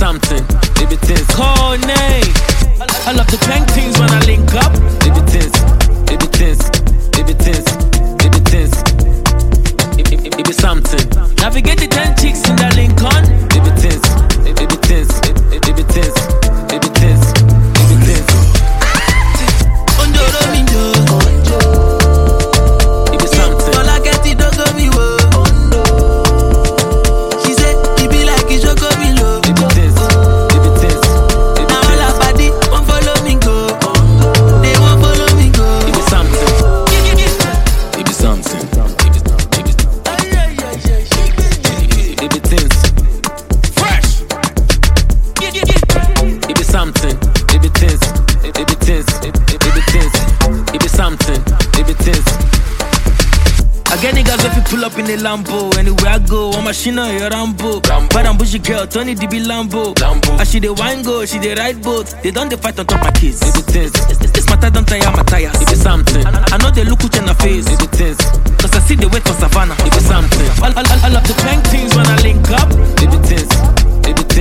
something, baby things. Call name. I love the bang things when I link up. Baby things, baby things, baby things, baby things. It be something. Navigate the 10 chicks in the Lincoln. Baby things, baby things, baby things, baby things, baby things. Ondoro minjo. It be something. All I get it don't go me wo. She said it be like it should go me low. Baby things, baby things, baby now all her body won't follow me go. They won't follow me go. It be something. It be something. Baby things. Fresh. It be something. Baby things. Baby things. Baby things. It be something. Baby things. I get niggas if you pull up in a Lambo. Anywhere I go, I'm a Shina, a Rambo. Bad and bushy girl, Tony DB Lambo. As she the wine go, she the ride boat. They don't they fight on top my kids. Baby things. This matter don't tire my tires. It be something. I know they look who's in the face. Baby things. Cause I see the wait for Savannah. It be something. I love the bang things when I link up. Baby things. Baby